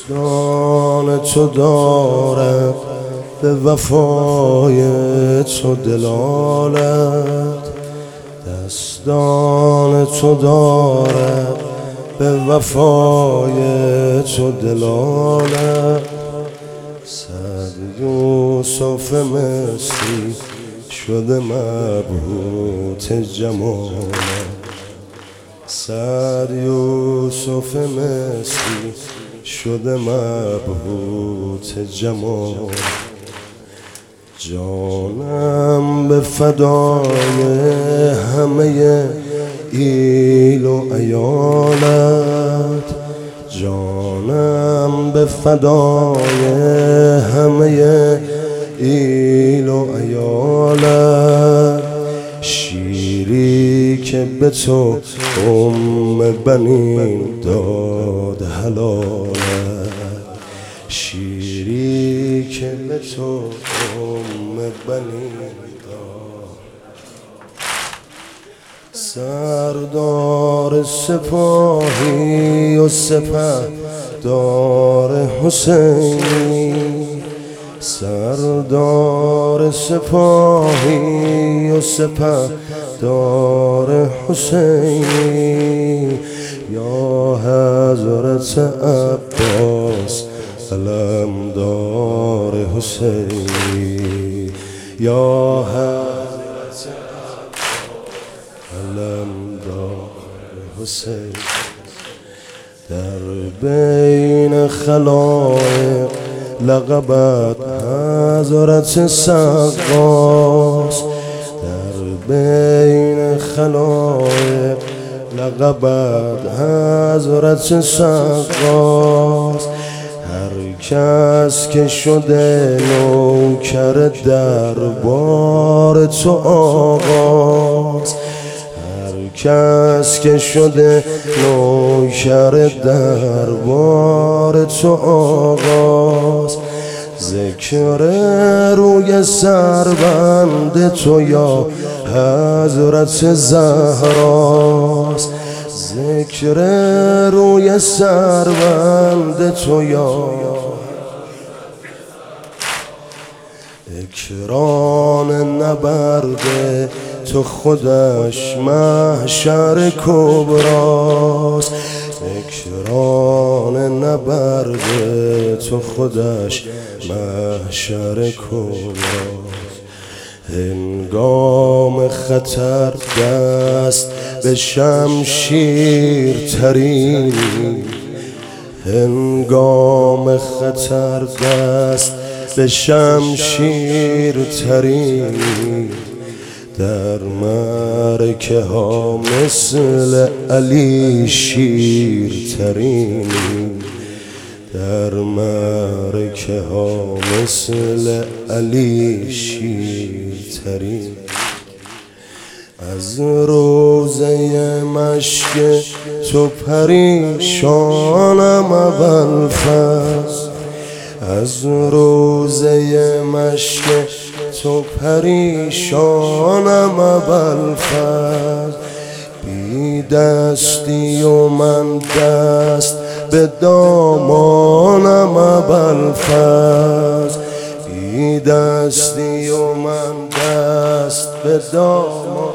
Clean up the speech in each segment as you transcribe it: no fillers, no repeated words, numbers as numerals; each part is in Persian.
دستان تو دارد به وفای تو دلالت، دستان تو دارد به وفای تو دلالت. صد یوسف مصری شده مبهوت جمالت، صد یوسف مصری شده مبهوت جمالت. جانم به فدای همه ایل و عیالت، جانم به فدای همه ایل و عیالت. شیری که به تو بنین داد حلالت، شیری که به تو بنین داد. سردار سپاهی و سپهدار حسینی، سردار سپاهی و سپهدار حسینی. یا حضرت عباس علمدار حسینی، یا حضرت علمدار حسین. در بین خلایق لقبت حضرت سقاس، در بین خلایق لقبت حضرت سقاس. هر کس که شده نوکر دربار تو آغاز، هر کس که شده نوکر دربار تو آغاز. ذکر روی سربند تو یا حضرت زهراست، ذکر روی سربند تو یا اکران نبرد تو خودش محشر کبراست، اکران نبرد تو خودش محشر کبراست. هنگام خطر دست به شمشیر ترین، هنگام خطر دست به شمشیر ترین. در معرکه ها مثل علی شیر ترین، در معرکه ها مثل علی شیر ترین. از روزه مشک تو پریشانم اول فصل، از روزه مشک تو پریشانم اول فصل. بی دستی و من دست به دامانم اول فصل، بی دستی و من دست به دامانم.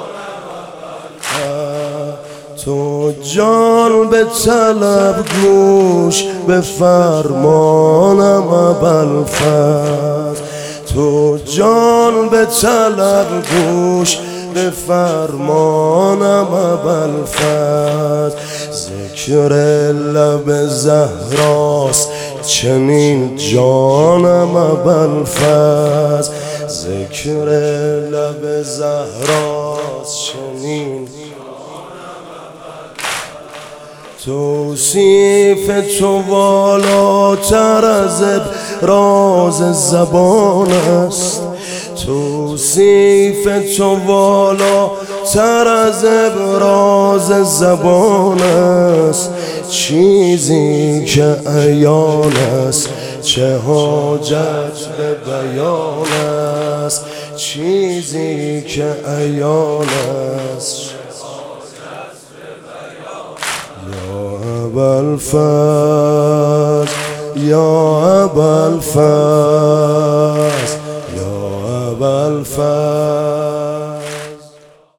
تو جان به طلب گوش به فرمانم اول فصل، تو جان به طلب گوش به فرمانم اول فصل. ذکر لب زهراست چنین جانم اول فصل، ذکر لب زهراست چنین. توصیف تو والاتر از ابراز زبان است، توصیف تو والاتر از ابراز زبان است. چیزی که عیان است چه حاجت به بیان است، چیزی که عیان است. یا ابوالفضل یا ابوالفضل یا ابوالفضل